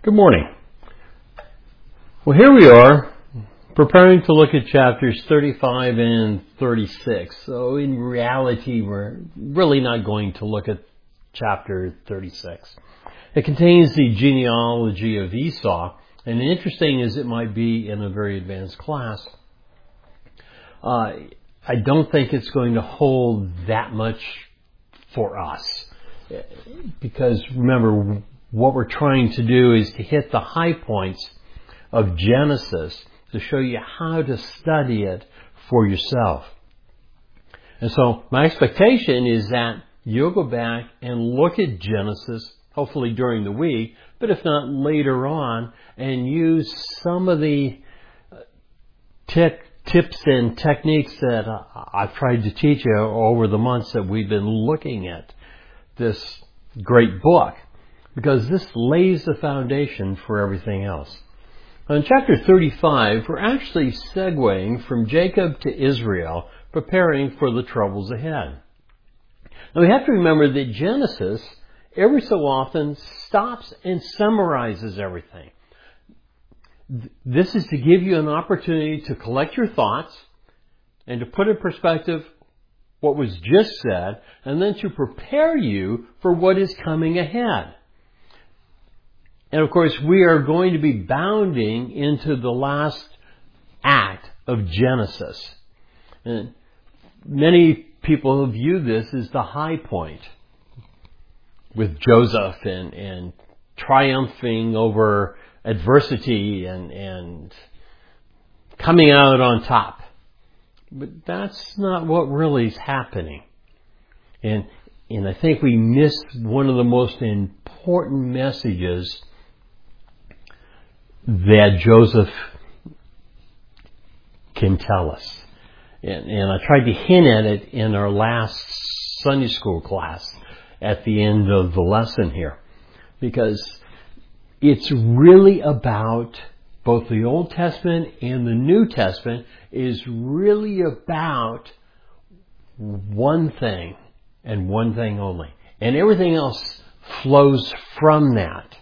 Good morning. Well, here we are, preparing to look at chapters 35 and 36. So in reality, we're really not going to look at chapter 36. It contains the genealogy of Esau, and interesting as it might be in a very advanced class, I don't think it's going to hold that much for us. Because remember, what we're trying to do is to hit the high points of Genesis to show you how to study it for yourself. And so my expectation is that you'll go back and look at Genesis, hopefully during the week, but if not later on, and use some of the tips and techniques that I've tried to teach you over the months that we've been looking at this great book, because this lays the foundation for everything else. In chapter 35, we're actually segueing from Jacob to Israel, preparing for the troubles ahead. Now we have to remember that Genesis, every so often, stops and summarizes everything. This is to give you an opportunity to collect your thoughts and to put in perspective what was just said, and then to prepare you for what is coming ahead. And of course, we are going to be bounding into the last act of Genesis. And many people view this as the high point, with Joseph and triumphing over adversity and coming out on top. But that's not what really is happening. And I think we missed one of the most important messages that Joseph can tell us. And I tried to hint at it in our last Sunday school class at the end of the lesson here. Because it's really about both the Old Testament and the New Testament is really about one thing and one thing only. And everything else flows from that.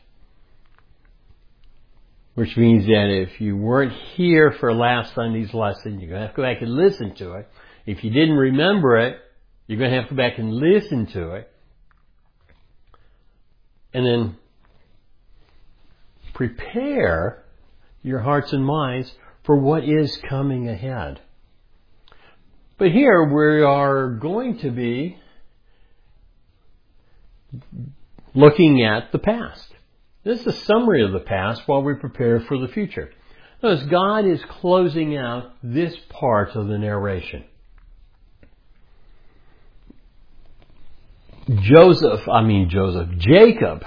Which means that if you weren't here for last Sunday's lesson, you're going to have to go back and listen to it. If you didn't remember it, you're going to have to go back and listen to it. And then prepare your hearts and minds for what is coming ahead. But here we are going to be looking at the past. This is a summary of the past while we prepare for the future. Notice God is closing out this part of the narration. Jacob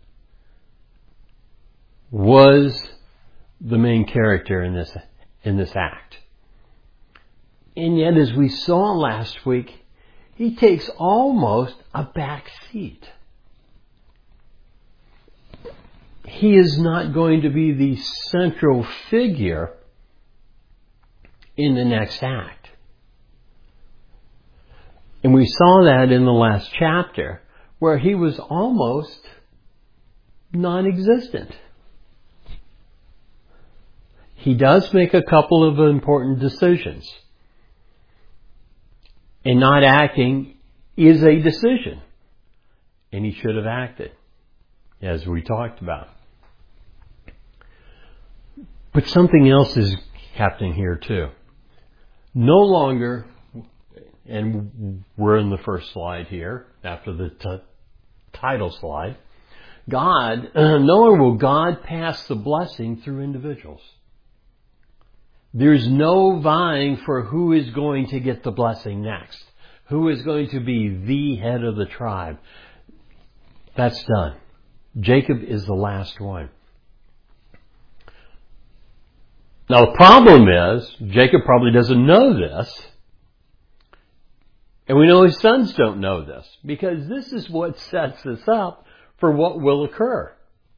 was the main character in this act. And yet, as we saw last week, he takes almost a back seat. He is not going to be the central figure in the next act. And we saw that in the last chapter, where he was almost non-existent. He does make a couple of important decisions. And not acting is a decision. And he should have acted, as we talked about. But something else is happening here too. No longer, and we're in the first slide here, after the title slide, no longer will God pass the blessing through individuals. There's no vying for who is going to get the blessing next. Who is going to be the head of the tribe. That's done. Jacob is the last one. Now the problem is, Jacob probably doesn't know this. And we know his sons don't know this. Because this is what sets us up for what will occur.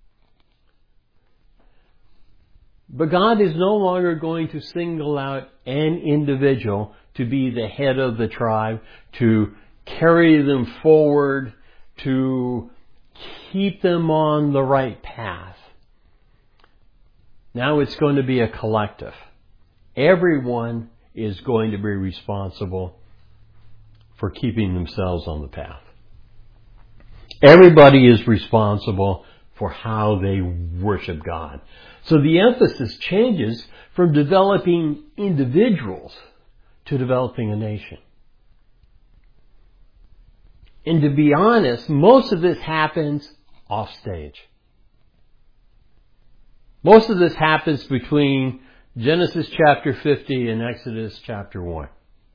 But God is no longer going to single out an individual to be the head of the tribe, to carry them forward, to keep them on the right path. Now it's going to be a collective. Everyone is going to be responsible for keeping themselves on the path. Everybody is responsible for how they worship God. So the emphasis changes from developing individuals to developing a nation. And to be honest, most of this happens off stage. Most of this happens between Genesis chapter 50 and Exodus chapter 1.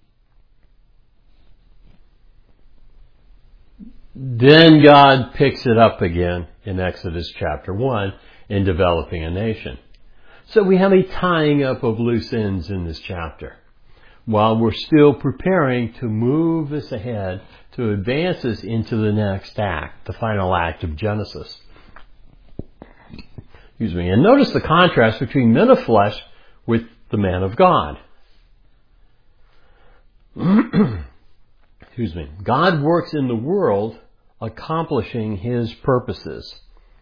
Then God picks it up again in Exodus chapter 1 in developing a nation. So we have a tying up of loose ends in this chapter, while we're still preparing to move us ahead, to advance us into the next act, the final act of Genesis. Excuse me. And notice the contrast between men of flesh with the man of God. Excuse me. God works in the world accomplishing His purposes.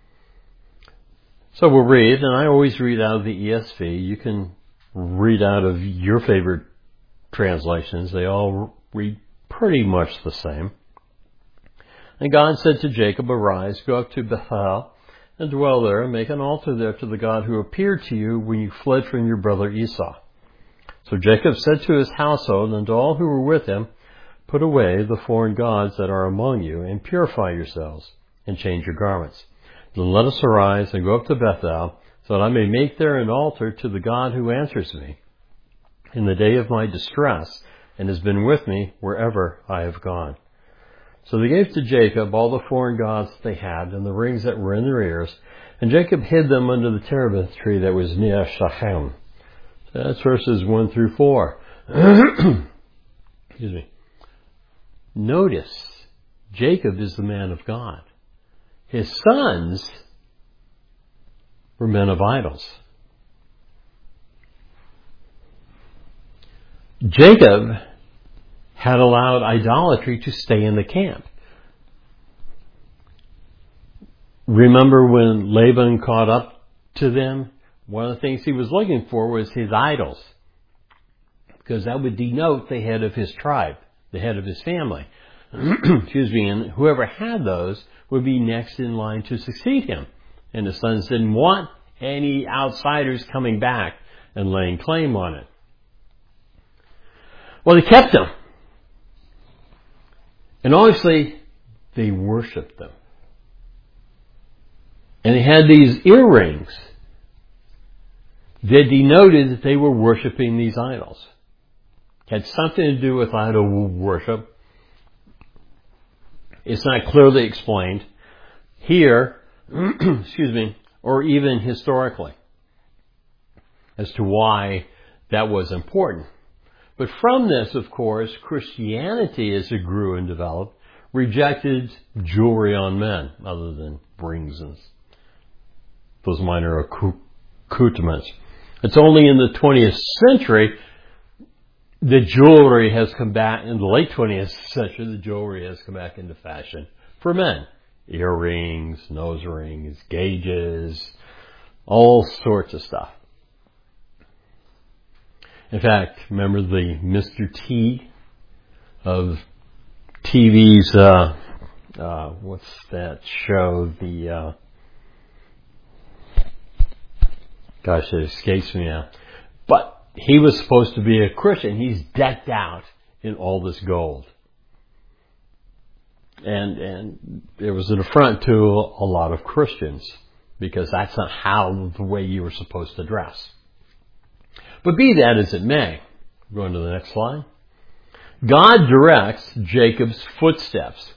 So we'll read, and I always read out of the ESV. You can read out of your favorite translations. They all read pretty much the same. And God said to Jacob, "Arise, go up to Bethel, and dwell there, and make an altar there to the God who appeared to you when you fled from your brother Esau." So Jacob said to his household and to all who were with him, "Put away the foreign gods that are among you, and purify yourselves, and change your garments. Then let us arise and go up to Bethel, so that I may make there an altar to the God who answers me in the day of my distress, and has been with me wherever I have gone." So they gave to Jacob all the foreign gods they had, and the rings that were in their ears, and Jacob hid them under the terebinth tree that was near Shechem. So that's verses 1 through 4. Excuse me. Notice, Jacob is the man of God. His sons were men of idols. Jacob had allowed idolatry to stay in the camp. Remember when Laban caught up to them? One of the things he was looking for was his idols, because that would denote the head of his tribe, the head of his family. Excuse me, and whoever had those would be next in line to succeed him. And the sons didn't want any outsiders coming back and laying claim on it. Well, they kept them. And obviously, they worshipped them. And they had these earrings that denoted that they were worshiping these idols. It had something to do with idol worship. It's not clearly explained here, excuse me, or even historically as to why that was important. But from this, of course, Christianity, as it grew and developed, rejected jewelry on men, other than rings and those minor accoutrements. It's only in the 20th century that jewelry has come back, in the late 20th century, the jewelry has come back into fashion for men. Earrings, nose rings, gauges, all sorts of stuff. In fact, remember the Mr. T of TV's, what's that show? Gosh, it escapes me now. But he was supposed to be a Christian. He's decked out in all this gold. And it was an affront to a lot of Christians, because that's not how the way you were supposed to dress. But be that as it may, going to the next slide. God directs Jacob's footsteps.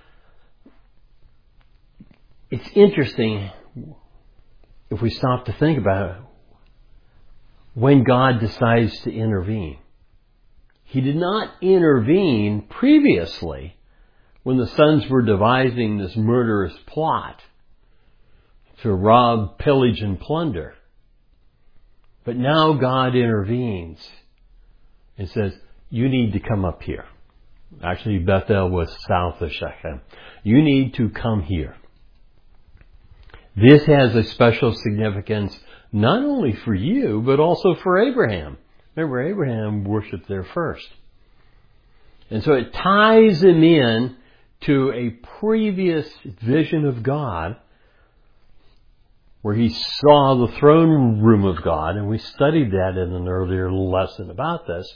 It's interesting if we stop to think about it. When God decides to intervene, He did not intervene previously when the sons were devising this murderous plot to rob, pillage, and plunder. But now God intervenes and says, you need to come up here. Actually, Bethel was south of Shechem. You need to come here. This has a special significance not only for you, but also for Abraham. Remember, Abraham worshipped there first. And so it ties him in to a previous vision of God where he saw the throne room of God, and we studied that in an earlier lesson about this.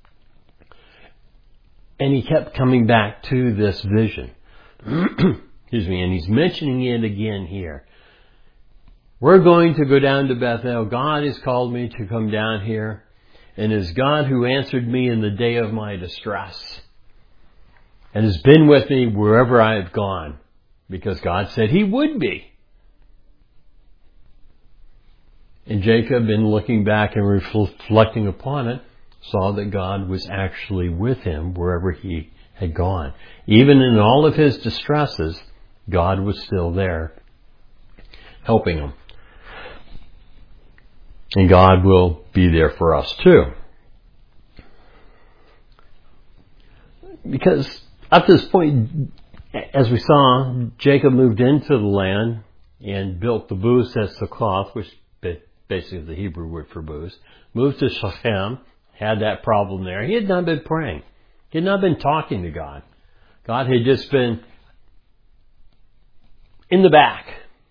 And he kept coming back to this vision. Excuse me, and he's mentioning it again here. We're going to go down to Bethel. God has called me to come down here. And it is God who answered me in the day of my distress. And has been with me wherever I have gone. Because God said He would be. And Jacob, in looking back and reflecting upon it, saw that God was actually with him wherever he had gone. Even in all of his distresses, God was still there, helping him. And God will be there for us too. Because up to this point, as we saw, Jacob moved into the land and built the booths at Succoth, which basically the Hebrew word for booths, moved to Shechem, had that problem there. He had not been praying. He had not been talking to God. God had just been in the back.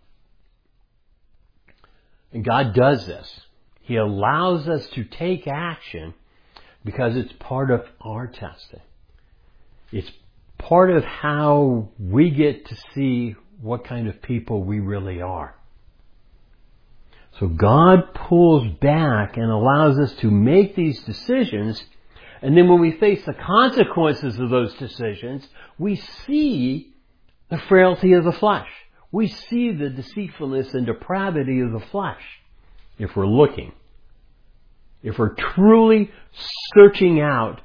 And God does this. He allows us to take action because it's part of our testing. It's part of how we get to see what kind of people we really are. So God pulls back and allows us to make these decisions. And then when we face the consequences of those decisions, we see the frailty of the flesh. We see the deceitfulness and depravity of the flesh. If we're looking. If we're truly searching out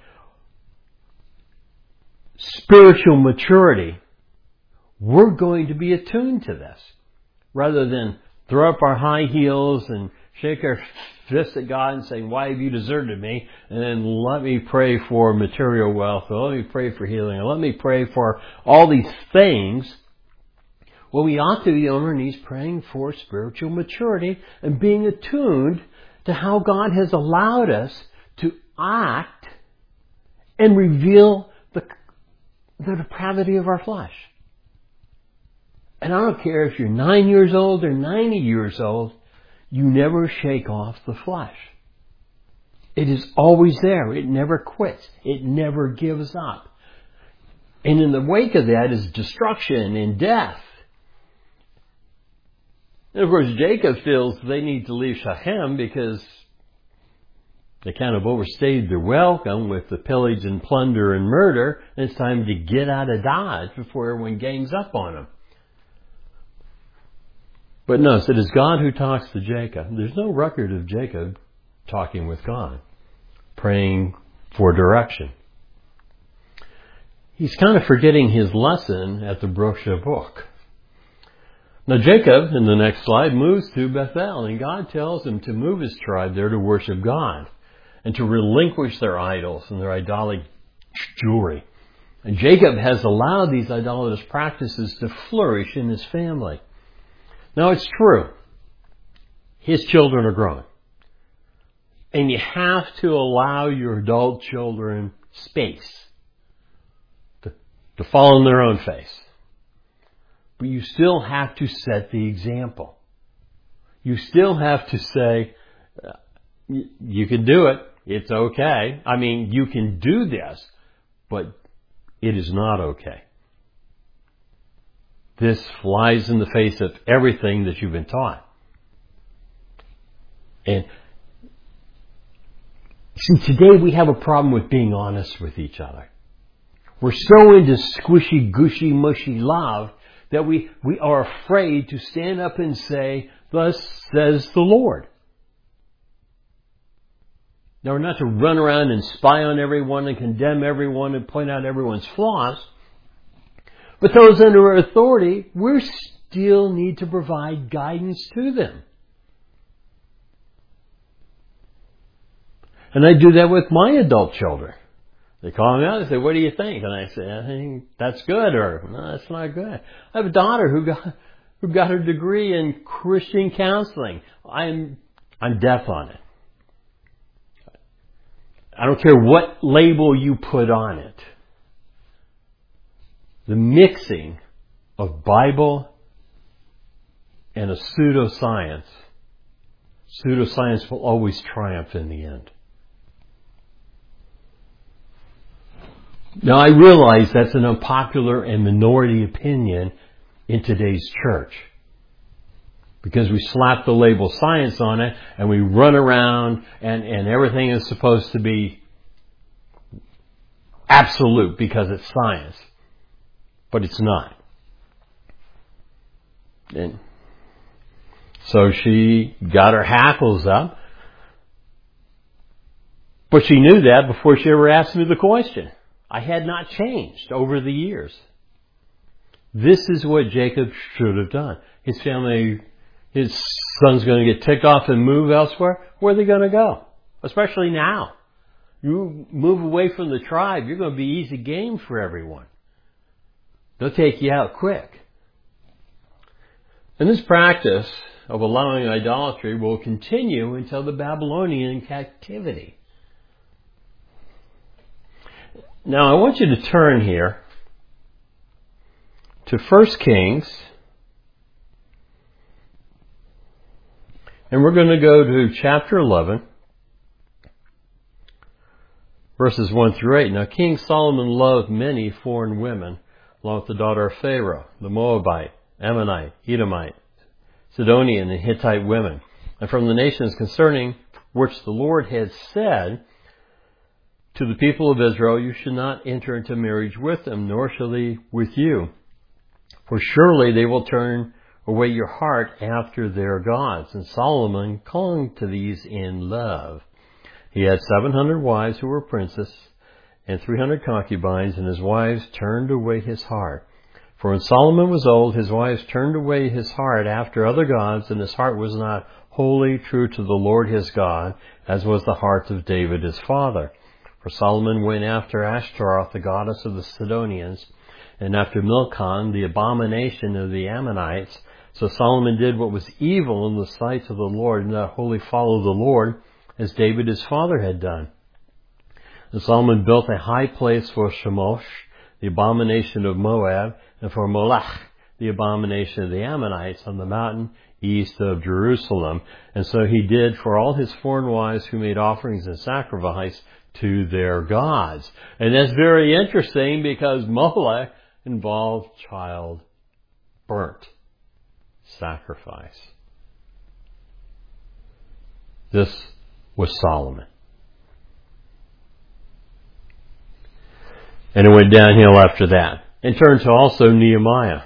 spiritual maturity, we're going to be attuned to this. Rather than throw up our high heels and shake our fists at God and say, why have you deserted me? And then let me pray for material wealth, or let me pray for healing, or let me pray for all these things. Well, we ought to be on our knees praying for spiritual maturity and being attuned to how God has allowed us to act and reveal the depravity of our flesh. And I don't care if you're 9 years old or 90 years old, you never shake off the flesh. It is always there. It never quits. It never gives up. And in the wake of that is destruction and death. And of course, Jacob feels they need to leave Shechem because they kind of overstayed their welcome with the pillage and plunder and murder. And it's time to get out of Dodge before everyone gangs up on them. But notice, it is God who talks to Jacob. There's no record of Jacob talking with God, praying for direction. He's kind of forgetting his lesson at the Brook Jabbok. Now Jacob, in the next slide, moves to Bethel, and God tells him to move his tribe there to worship God and to relinquish their idols and their idolic jewelry. And Jacob has allowed these idolatrous practices to flourish in his family. Now it's true. His children are grown. And you have to allow your adult children space to fall on their own face. But you still have to set the example. You still have to say, you can do it. It's okay. I mean, you can do this, but it is not okay. This flies in the face of everything that you've been taught. And see, today we have a problem with being honest with each other. We're so into squishy, gushy, mushy love that we are afraid to stand up and say, thus says the Lord. Now, we're not to run around and spy on everyone and condemn everyone and point out everyone's flaws. But those under our authority, we still need to provide guidance to them. And I do that with my adult children. They call me out and say, what do you think? And I say, I think that's good, or no, that's not good. I have a daughter who got her degree in Christian counseling. I'm I'm deaf on it. I don't care what label you put on it. The mixing of Bible and a pseudoscience will always triumph in the end. Now I realize that's an unpopular and minority opinion in today's church. Because we slap the label science on it and we run around and everything is supposed to be absolute because it's science. But it's not. And so she got her hackles up. But she knew that before she ever asked me the question. I had not changed over the years. This is what Jacob should have done. His family, his son's going to get ticked off and move elsewhere. Where are they going to go? Especially now. You move away from the tribe, you're going to be easy game for everyone. They'll take you out quick. And this practice of allowing idolatry will continue until the Babylonian captivity. Now I want you to turn here to 1 Kings, and we're going to go to chapter 11, verses 1 through 8. Now King Solomon loved many foreign women, along with the daughter of Pharaoh, the Moabite, Ammonite, Edomite, Sidonian, and Hittite women, and from the nations concerning which the Lord had said to the people of Israel, you should not enter into marriage with them, nor shall they with you. For surely they will turn away your heart after their gods. And Solomon clung to these in love. He had 700 wives who were princes, and 300 concubines, and his wives turned away his heart. For when Solomon was old, his wives turned away his heart after other gods, and his heart was not wholly true to the Lord his God, as was the heart of David his father. For Solomon went after Ashtaroth, the goddess of the Sidonians, and after Milcom, the abomination of the Ammonites. So Solomon did what was evil in the sight of the Lord, and not wholly follow the Lord, as David his father had done. And Solomon built a high place for Chemosh, the abomination of Moab, and for Molech, the abomination of the Ammonites, on the mountain east of Jerusalem. And so he did for all his foreign wives who made offerings and sacrifice to their gods. And that's very interesting because Molech involved child burnt sacrifice. This was Solomon. And it went downhill after that. And turn to also Nehemiah,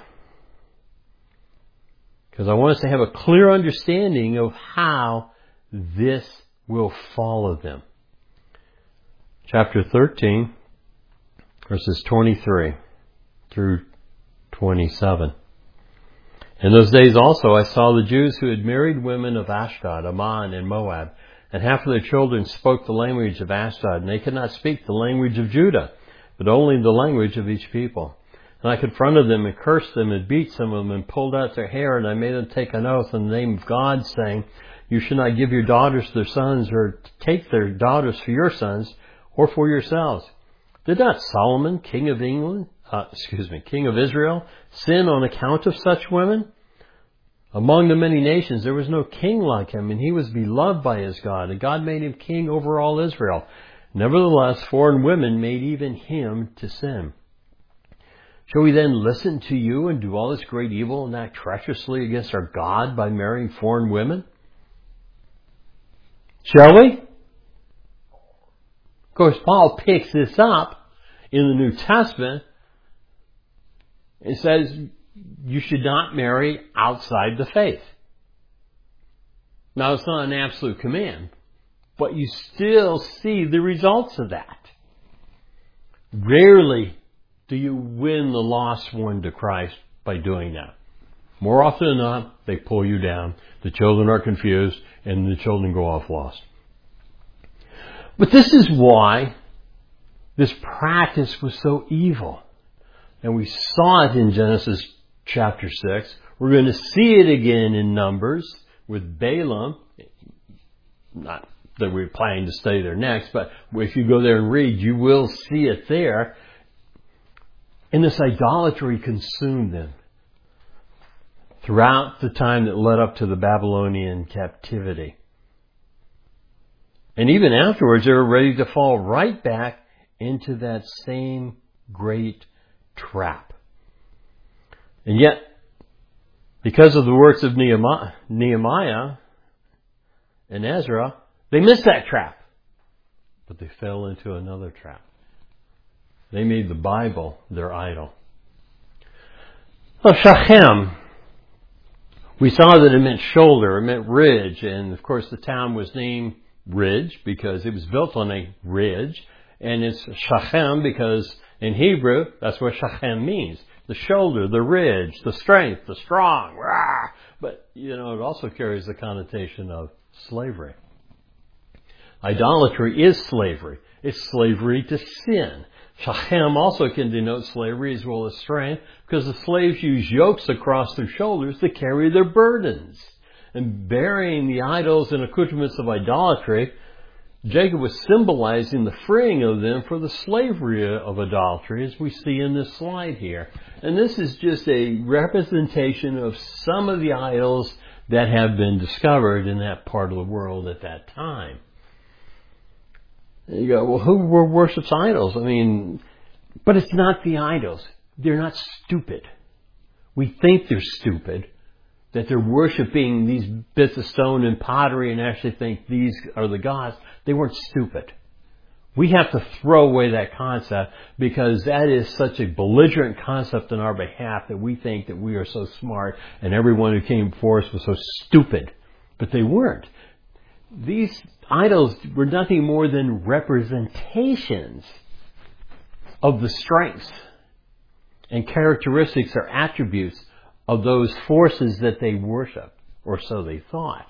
because I want us to have a clear understanding of how this will follow them. Chapter 13, verses 23 through 27. In those days also I saw the Jews who had married women of Ashdod, Ammon, and Moab, and half of their children spoke the language of Ashdod, and they could not speak the language of Judah, but only the language of each people. And I confronted them and cursed them and beat some of them and pulled out their hair, and I made them take an oath in the name of God, saying, you should not give your daughters to their sons, or take their daughters for your sons, or for yourselves. Did not Solomon, king of Israel, sin on account of such women? Among the many nations there was no king like him, and he was beloved by his God, and God made him king over all Israel. Nevertheless, foreign women made even him to sin. Shall we then listen to you and do all this great evil and act treacherously against our God by marrying foreign women? Shall we? Of course, Paul picks this up in the New Testament and says you should not marry outside the faith. Now, it's not an absolute command, but you still see the results of that. Rarely do you win the lost one to Christ by doing that. More often than not, they pull you down. The children are confused, and the children go off lost. But this is why this practice was so evil. And we saw it in Genesis chapter 6. We're going to see it again in Numbers with Balaam. not that we're planning to stay there next, but if you go there and read, you will see it there. And this idolatry consumed them throughout the time that led up to the Babylonian captivity. And even afterwards, they were ready to fall right back into that same great trap. And yet, because of the works of Nehemiah and Ezra, they missed that trap. But they fell into another trap. They made the Bible their idol. Well, Shechem, we saw that it meant shoulder, it meant ridge, and of course the town was named Ridge because it was built on a ridge, and it's Shechem because in Hebrew that's what Shechem means. The shoulder, the ridge, the strength, the strong. Rah! But, it also carries the connotation of slavery. Idolatry is slavery. It's slavery to sin. Shechem also can denote slavery as well as strength because the slaves use yokes across their shoulders to carry their burdens. And burying the idols and accoutrements of idolatry, Jacob was symbolizing the freeing of them for the slavery of idolatry, as we see in this slide here. And this is just a representation of some of the idols that have been discovered in that part of the world at that time. And you go, well, who worships idols? But it's not the idols. They're not stupid. We think they're stupid, that they're worshiping these bits of stone and pottery and actually think these are the gods. They weren't stupid. We have to throw away that concept because that is such a belligerent concept on our behalf that we think that we are so smart and everyone who came before us was so stupid. But they weren't. These idols were nothing more than representations of the strengths and characteristics or attributes of those forces that they worship, or so they thought.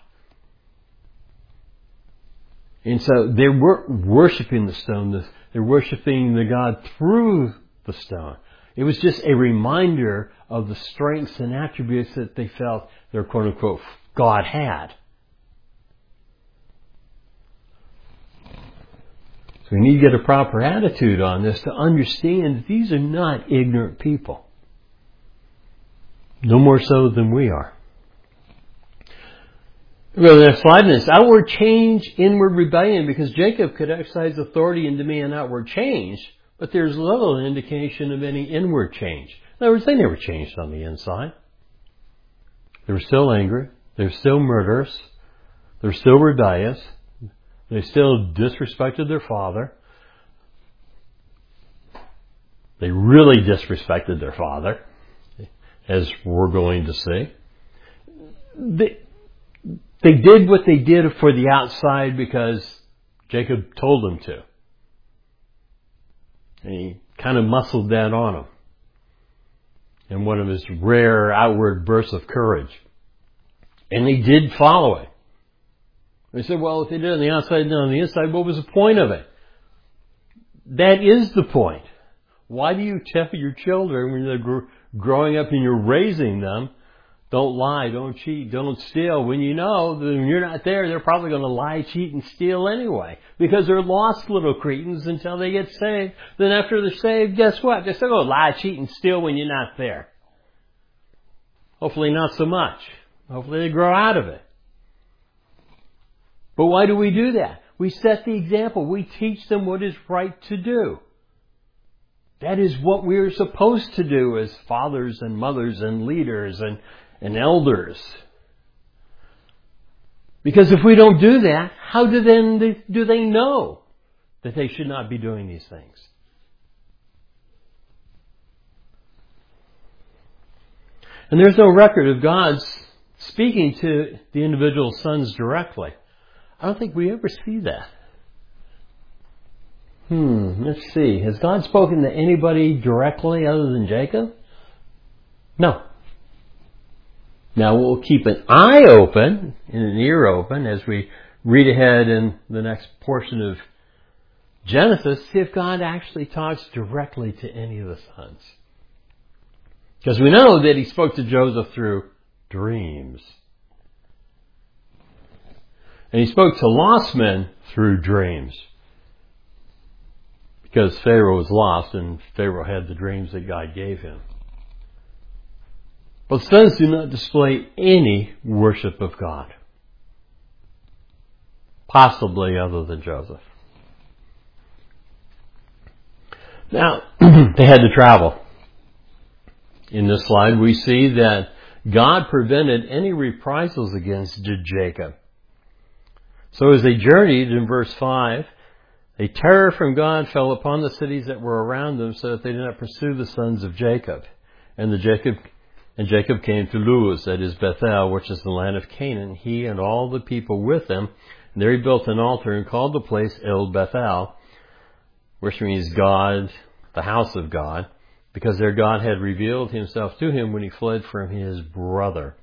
And so they weren't worshiping the stone, they're worshiping the God through the stone. It was just a reminder of the strengths and attributes that they felt their quote-unquote God had. So we need to get a proper attitude on this to understand that these are not ignorant people. No more so than we are. Go to the next slide. This outward change, inward rebellion, because Jacob could exercise authority and demand outward change, but there's little indication of any inward change. In other words, they never changed on the inside. They were still angry. They were still murderous. They were still rebellious. They still disrespected their father. They really disrespected their father, as we're going to see. They did what they did for the outside because Jacob told them to. And he kind of muscled that on them in one of his rare outward bursts of courage. And they did follow it. They said, well, if they did it on the outside and on the inside, what was the point of it? That is the point. Why do you tell your children when they're growing up and you're raising them, don't lie, don't cheat, don't steal, when you know that when you're not there, they're probably going to lie, cheat, and steal anyway. Because they're lost little cretins until they get saved. Then after they're saved, guess what? They're still going to lie, cheat, and steal when you're not there. Hopefully not so much. Hopefully they grow out of it. But why do we do that? We set the example. We teach them what is right to do. That is what we're supposed to do as fathers and mothers and leaders and elders. Because if we don't do that, how do they know that they should not be doing these things? And there's no record of God's speaking to the individual sons directly. I don't think we ever see that. Let's see. Has God spoken to anybody directly other than Jacob? No. Now we'll keep an eye open and an ear open as we read ahead in the next portion of Genesis, see if God actually talks directly to any of the sons. Because we know that he spoke to Joseph through dreams. And he spoke to lost men through dreams. Because Pharaoh was lost and Pharaoh had the dreams that God gave him. But sons do not display any worship of God. Possibly other than Joseph. Now, they had to travel. In this slide, we see that God prevented any reprisals against Jacob. So as they journeyed, in verse 5, a terror from God fell upon the cities that were around them so that they did not pursue the sons of Jacob. And Jacob came to Luz, that is Bethel, which is the land of Canaan, he and all the people with him. And there he built an altar and called the place El Bethel, which means God, the house of God, because their God had revealed himself to him when he fled from his brother.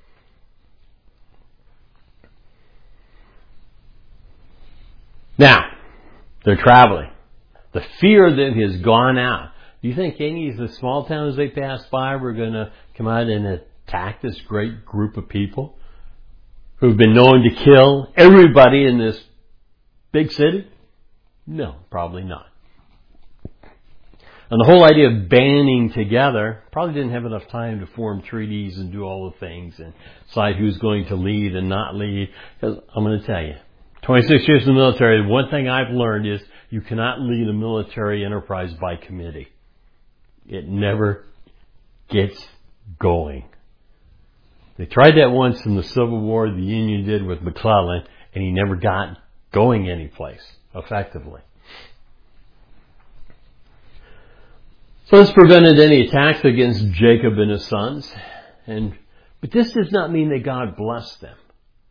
Now, they're traveling. The fear of them has gone out. Do you think any of the small towns they passed by were going to come out and attack this great group of people who've been known to kill everybody in this big city? No, probably not. And the whole idea of banding together probably didn't have enough time to form treaties and do all the things and decide who's going to lead and not lead. Because I'm going to tell you, 26 years in the military, one thing I've learned is you cannot lead a military enterprise by committee. It never gets going. They tried that once in the Civil War, the Union did with McClellan, and he never got going anyplace effectively. So this prevented any attacks against Jacob and his sons. But this does not mean that God blessed them.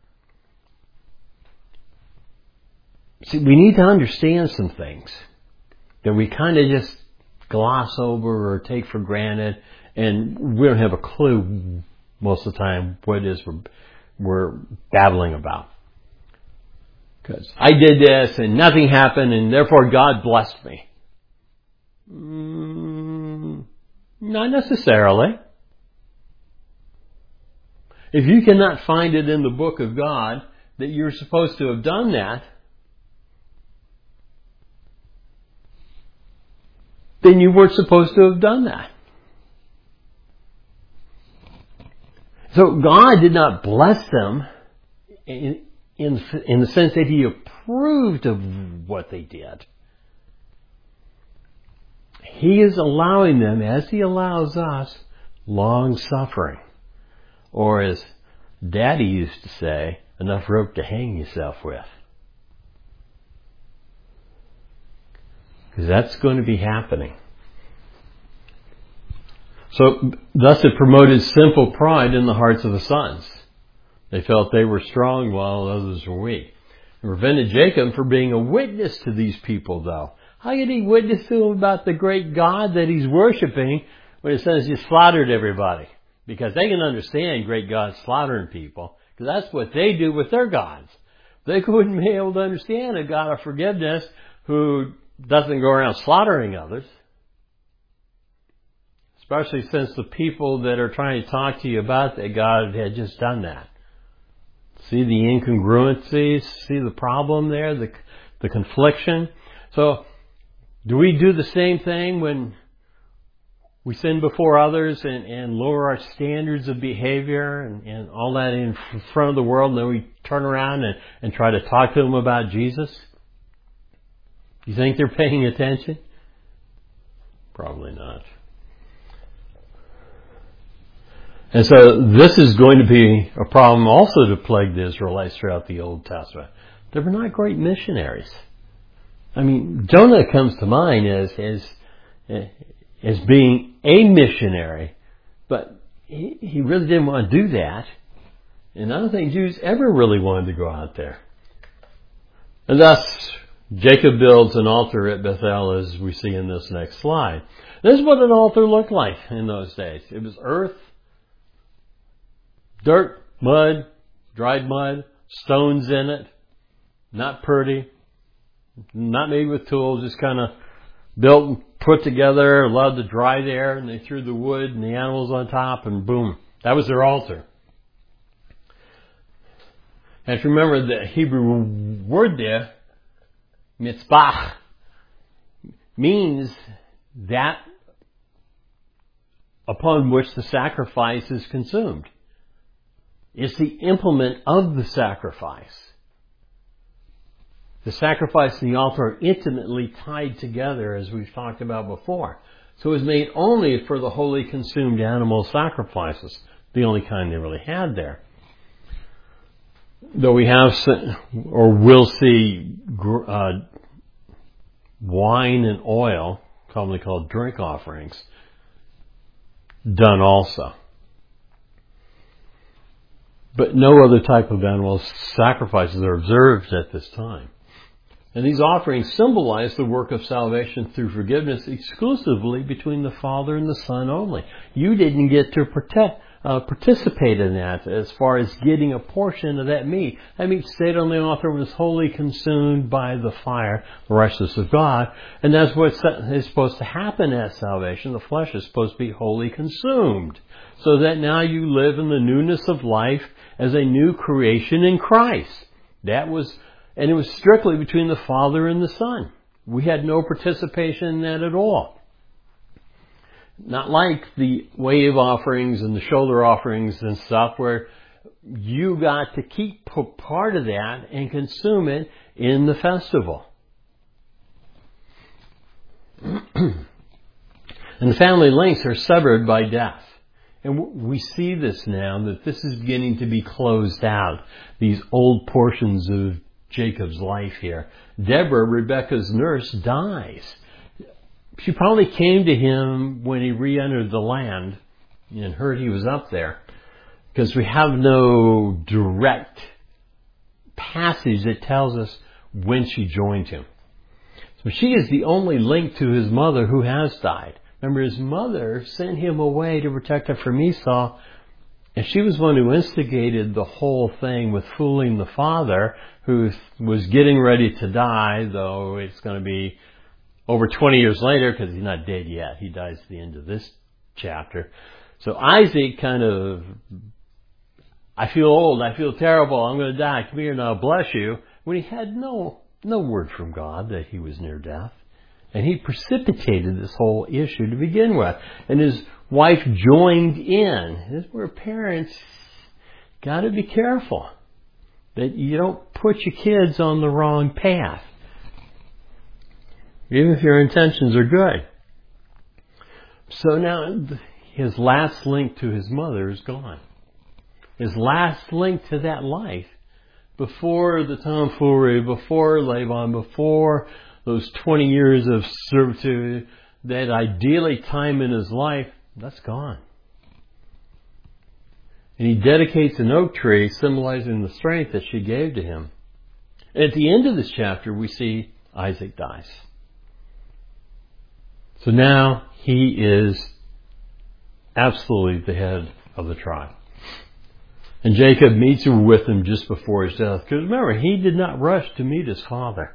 See, we need to understand some things that we kind of just gloss over or take for granted, and we don't have a clue most of the time what it is we're babbling about. Because I did this and nothing happened and therefore God blessed me. Not necessarily. If you cannot find it in the book of God that you're supposed to have done that, then you weren't supposed to have done that. So God did not bless them in the sense that He approved of what they did. He is allowing them, as He allows us, long suffering. Or as Daddy used to say, enough rope to hang yourself with. Because that's going to be happening. So, thus it promoted simple pride in the hearts of the sons. They felt they were strong while others were weak. It prevented Jacob from being a witness to these people, though. How could he witness to them about the great God that he's worshiping when it says he slaughtered everybody? Because they can understand great God slaughtering people, because that's what they do with their gods. They wouldn't be able to understand a God of forgiveness who doesn't go around slaughtering others. Especially since the people that are trying to talk to you about that God had just done that. See the incongruencies? See the problem there? The confliction? So, do we do the same thing when we sin before others and lower our standards of behavior and all that in front of the world, and then we turn around and try to talk to them about Jesus? You think they're paying attention? Probably not. And so this is going to be a problem also to plague the Israelites throughout the Old Testament. They were not great missionaries. I mean, Jonah comes to mind as being a missionary, but he really didn't want to do that. And I don't think Jews ever really wanted to go out there. And thus, Jacob builds an altar at Bethel, as we see in this next slide. This is what an altar looked like in those days. It was earth, dirt, mud, dried mud, stones in it, not pretty, not made with tools, just kind of built and put together, allowed to dry there, and they threw the wood and the animals on top, and boom, that was their altar. And if you remember the Hebrew word there, mitzvah, means that upon which the sacrifice is consumed. It's the implement of the sacrifice. The sacrifice and the altar are intimately tied together, as we've talked about before. So it was made only for the wholly consumed animal sacrifices, the only kind they really had there. Though we have, or will see, wine and oil, commonly called drink offerings, done also. But no other type of animal sacrifices are observed at this time. And these offerings symbolize the work of salvation through forgiveness exclusively between the Father and the Son only. You didn't get to participate in that as far as getting a portion of that meat. That meat stayed on the altar and was wholly consumed by the fire, the righteousness of God. And that's what is supposed to happen at salvation. The flesh is supposed to be wholly consumed. So that now you live in the newness of life as a new creation in Christ. And it was strictly between the Father and the Son. We had no participation in that at all. Not like the wave offerings and the shoulder offerings and stuff where you got to keep part of that and consume it in the festival. And the family links are severed by death. And we see this now, that this is beginning to be closed out. These old portions of Jacob's life here. Deborah, Rebekah's nurse, dies. She probably came to him when he re-entered the land and heard he was up there, because we have no direct passage that tells us when she joined him. So she is the only link to his mother who has died. Remember, his mother sent him away to protect her from Esau, and she was one who instigated the whole thing with fooling the father, who was getting ready to die, though it's going to be over 20 years later, because he's not dead yet. He dies at the end of this chapter. So Isaac kind of, I feel old, I feel terrible, I'm going to die, come here and I'll bless you, when he had no word from God that he was near death. And he precipitated this whole issue to begin with. And his wife joined in. This is where parents got to be careful that you don't put your kids on the wrong path, even if your intentions are good. So now his last link to his mother is gone. His last link to that life, before the tomfoolery, before Laban, before those 20 years of servitude, that ideally time in his life, that's gone. And he dedicates an oak tree symbolizing the strength that she gave to him. And at the end of this chapter, we see Isaac dies. So now he is absolutely the head of the tribe. And Jacob meets with him just before his death. Because remember, he did not rush to meet his father.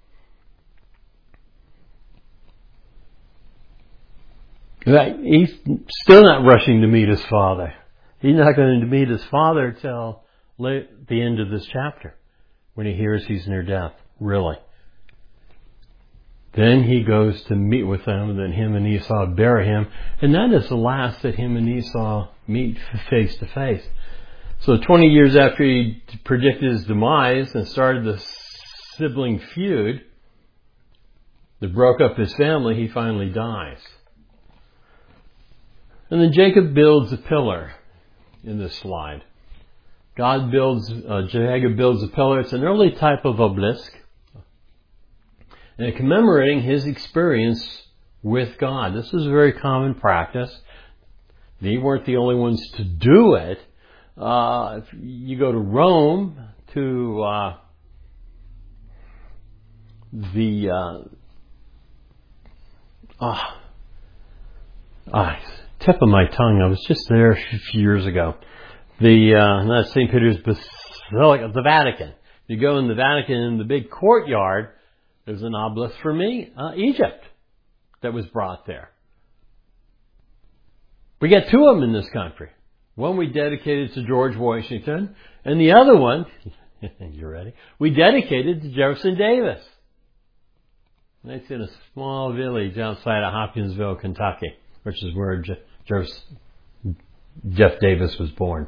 He's still not rushing to meet his father. He's not going to meet his father till the end of this chapter, when he hears he's near death, really. Then he goes to meet with them, and then him and Esau bury him. And that is the last that him and Esau meet face to face. So 20 years after he predicted his demise and started the sibling feud that broke up his family, he finally dies. And then Jacob builds a pillar in this slide. Jacob builds a pillar. It's an early type of obelisk, and commemorating his experience with God. This is a very common practice. They weren't the only ones to do it. If you go to Rome, to tip of my tongue, I was just there a few years ago. Not St. Peter's Basilica, the Vatican. You go in the Vatican, in the big courtyard, there's an obelisk from Egypt that was brought there. We got two of them in this country. One we dedicated to George Washington, and the other one, You ready? We dedicated to Jefferson Davis. That's in a small village outside of Hopkinsville, Kentucky, which is where Jeff Davis was born.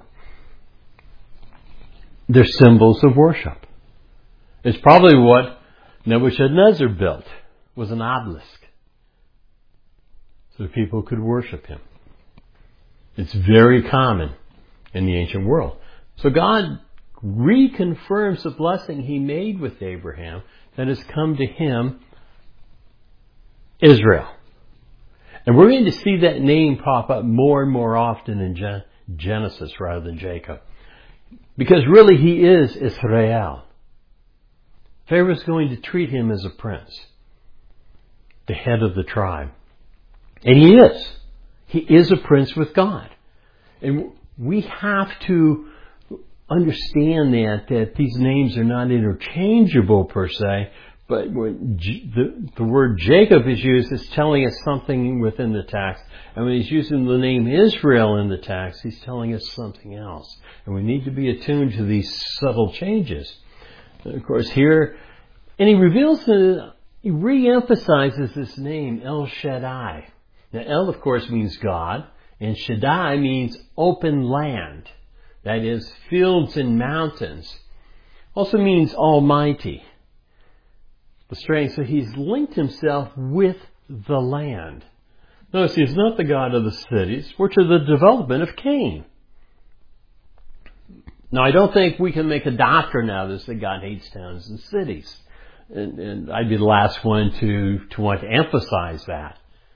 They're symbols of worship. It's probably what Nebuchadnezzar built, was an obelisk, so people could worship him. It's very common in the ancient world. So God reconfirms the blessing he made with Abraham that has come to him, Israel. And we're going to see that name pop up more and more often in Genesis rather than Jacob. Because really he is Israel. Pharaoh's going to treat him as a prince, the head of the tribe. And he is. He is a prince with God. And we have to understand that these names are not interchangeable per se, but when the word Jacob is used, it's telling us something within the text. And when he's using the name Israel in the text, he's telling us something else. And we need to be attuned to these subtle changes. And of course here, and he re-emphasizes this name, El Shaddai. Now El, of course, means God, and Shaddai means open land. That is, fields and mountains. Also means Almighty. The strength, so he's linked himself with the land. Notice he's not the God of the cities, which are the development of Cain. Now I don't think we can make a doctrine out of this that God hates towns and cities. And I'd be the last one to want to emphasize that.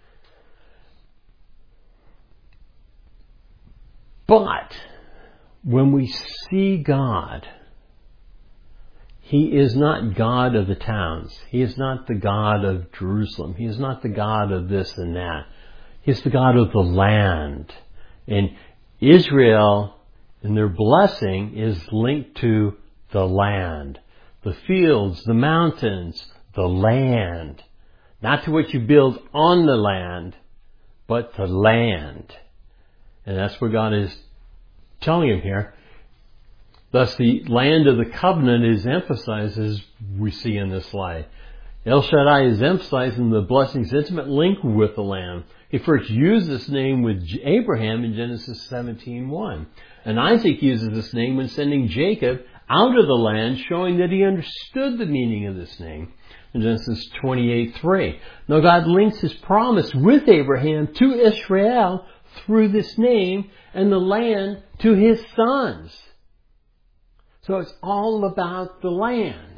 But when we see God, he is not God of the towns. He is not the God of Jerusalem. He is not the God of this and that. He is the God of the land. And Israel, in their blessing, is linked to the land. The fields, the mountains, the land. Not to what you build on the land, but the land. And that's what God is telling him here. Thus, the land of the covenant is emphasized, as we see in this slide. El Shaddai is emphasizing the blessing's intimate link with the land. He first used this name with Abraham in Genesis 17:1. And Isaac uses this name when sending Jacob out of the land, showing that he understood the meaning of this name in Genesis 28:3. Now God links his promise with Abraham to Israel through this name and the land to his sons. So it's all about the land.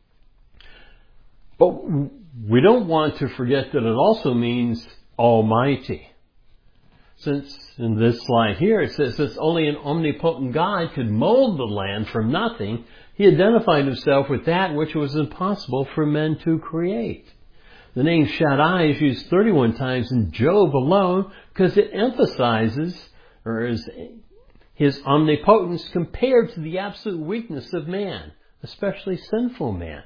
But we don't want to forget that it also means Almighty. Since in this slide here it says that only an omnipotent God could mold the land from nothing, he identified himself with that which was impossible for men to create. The name Shaddai is used 31 times in Job alone because it emphasizes his omnipotence compared to the absolute weakness of man, especially sinful man.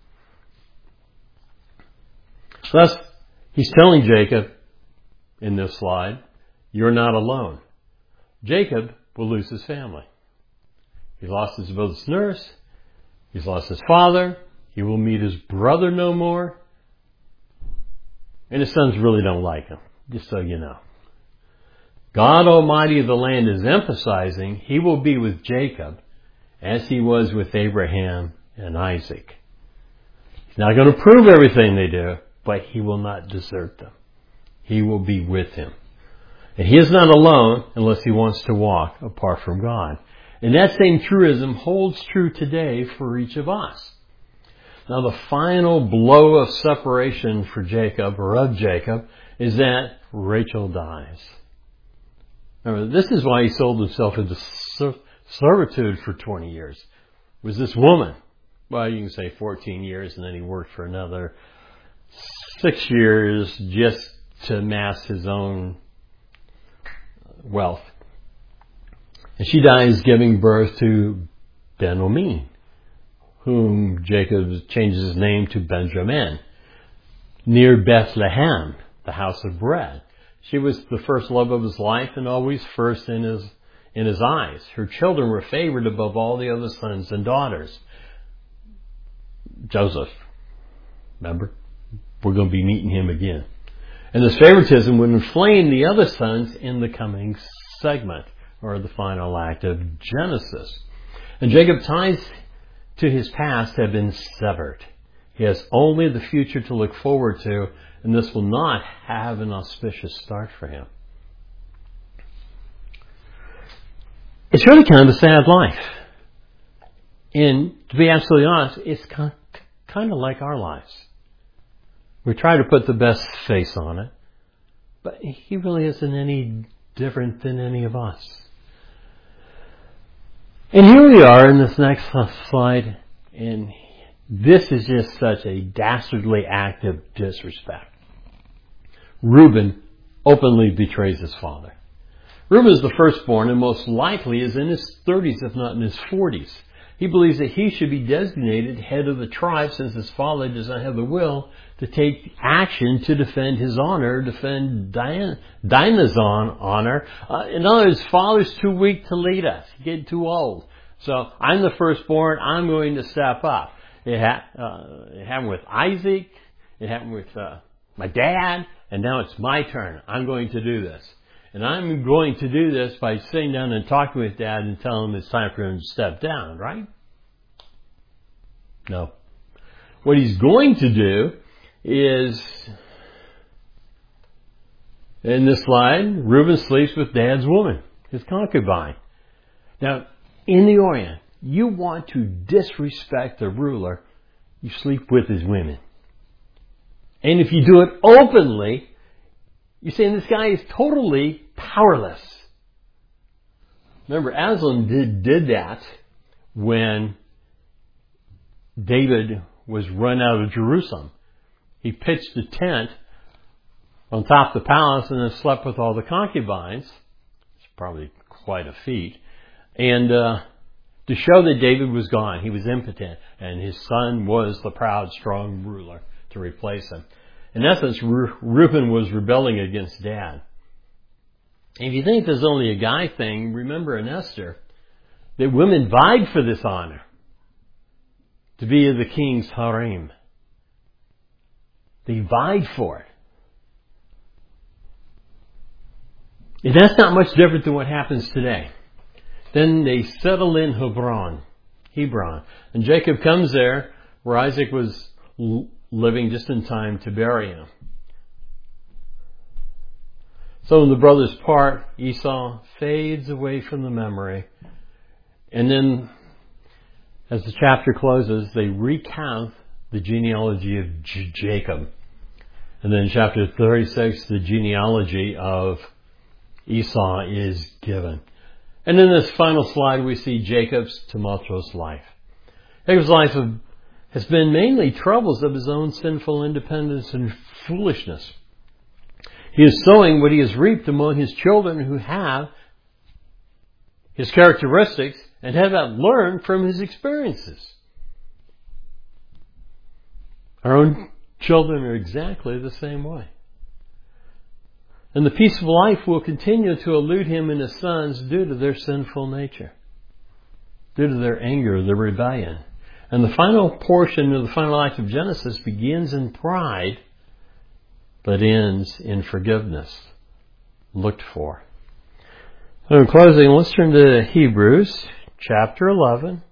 Thus, he's telling Jacob in this slide, you're not alone. Jacob will lose his family. He lost his mother's nurse. He's lost his father. He will meet his brother no more. And his sons really don't like him, just so you know. God Almighty of the land is emphasizing he will be with Jacob as he was with Abraham and Isaac. He's not going to prove everything they do, but he will not desert them. He will be with him. And he is not alone unless he wants to walk apart from God. And that same truism holds true today for each of us. Now the final blow of separation for Jacob, or of Jacob, is that Rachel dies. Remember, this is why he sold himself into servitude for 20 years. It was this woman. Well, you can say 14 years, and then he worked for another 6 years just to amass his own wealth. And she dies giving birth to Ben-Omi, whom Jacob changes his name to Benjamin, near Bethlehem, the house of bread. She was the first love of his life and always first in in his eyes. Her children were favored above all the other sons and daughters. Joseph, remember? We're going to be meeting him again. And this favoritism would inflame the other sons in the coming segment, or the final act of Genesis. And Jacob's ties to his past have been severed. He has only the future to look forward to, and this will not have an auspicious start for him. It's really kind of a sad life. And to be absolutely honest, it's kind of like our lives. We try to put the best face on it, but he really isn't any different than any of us. And here we are in this next slide, and this is just such a dastardly act of disrespect. Reuben openly betrays his father. Reuben is the firstborn and most likely is in his 30s, if not in his 40s. He believes that he should be designated head of the tribe since his father does not have the will to take action to defend his honor, defend Dinah's honor. In other words, father's too weak to lead us. He's getting too old. So I'm the firstborn. I'm going to step up. It happened with Isaac. It happened with my dad. And now it's my turn. I'm going to do this. And I'm going to do this by sitting down and talking with Dad and telling him it's time for him to step down, right? No. What he's going to do is, in this slide, Reuben sleeps with Dad's woman, his concubine. Now, in the Orient, you want to disrespect the ruler, you sleep with his women. And if you do it openly, you're saying this guy is totally powerless. Remember, Absalom did that when David was run out of Jerusalem. He pitched a tent on top of the palace and then slept with all the concubines. It's probably quite a feat. And to show that David was gone, he was impotent, and his son was the proud, strong ruler to replace him. In essence, Reuben was rebelling against Dad. If you think this is only a guy thing, remember in Esther that women vied for this honor to be the king's harem. They vied for it. And that's not much different than what happens today. Then they settle in Hebron. And Jacob comes there where Isaac was living just in time to bury him. So when the brothers part, Esau fades away from the memory. And then, as the chapter closes, they recount the genealogy of Jacob. And then in chapter 36, the genealogy of Esau is given. And in this final slide, we see Jacob's tumultuous life. Jacob's life has been mainly troubles of his own sinful independence and foolishness. He is sowing what he has reaped among his children who have his characteristics and have not learned from his experiences. Our own children are exactly the same way. And the peace of life will continue to elude him and his sons due to their sinful nature, due to their anger, their rebellion. And the final portion of the final act of Genesis begins in pride, but ends in forgiveness, looked for. So in closing, let's turn to Hebrews chapter 11,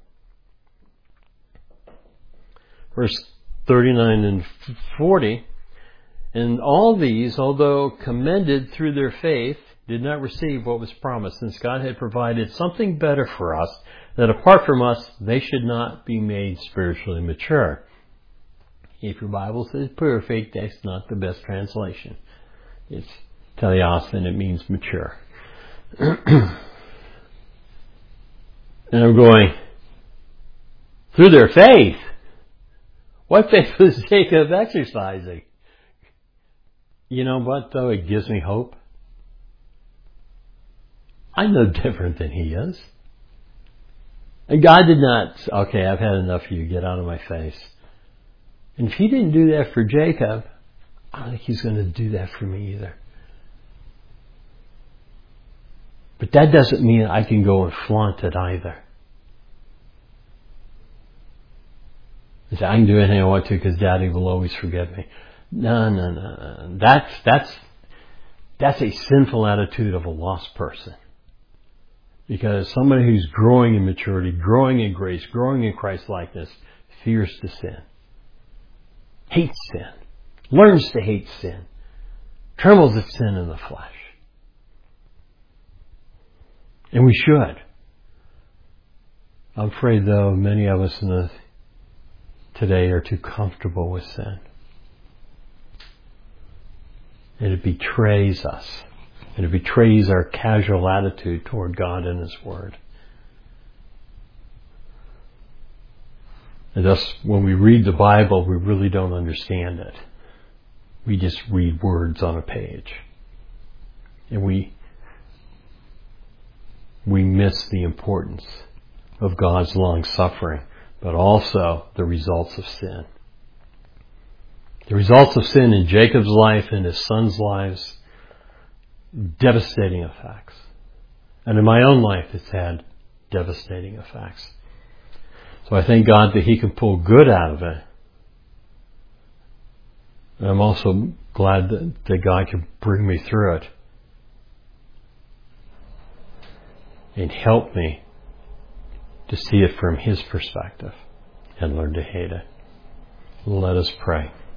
verse 39 and 40. And all these, although commended through their faith, did not receive what was promised, since God had provided something better for us, that apart from us, they should not be made spiritually mature. If your Bible says perfect, that's not the best translation. It's teleos, and it means mature. And I'm going, through their faith? What faith was Jacob exercising? You know what, though? It gives me hope. I'm no different than he is. And God did not, okay, I've had enough of you, get out of my face. And if he didn't do that for Jacob, I don't think he's going to do that for me either. But that doesn't mean I can go and flaunt it either. I say, I can do anything I want to because Daddy will always forgive me. No. That's a sinful attitude of a lost person. Because somebody who's growing in maturity, growing in grace, growing in Christ-likeness, fears to sin. Hates sin. Learns to hate sin. Trembles at sin in the flesh. And we should. I'm afraid, though, many of us today are too comfortable with sin. And it betrays us. And it betrays our casual attitude toward God and His Word. And thus, when we read the Bible, we really don't understand it. We just read words on a page. And we miss the importance of God's long suffering, but also the results of sin. The results of sin in Jacob's life and his sons' lives, devastating effects. And in my own life, it's had devastating effects. So I thank God that He can pull good out of it. And I'm also glad that God can bring me through it and help me to see it from His perspective and learn to hate it. Let us pray.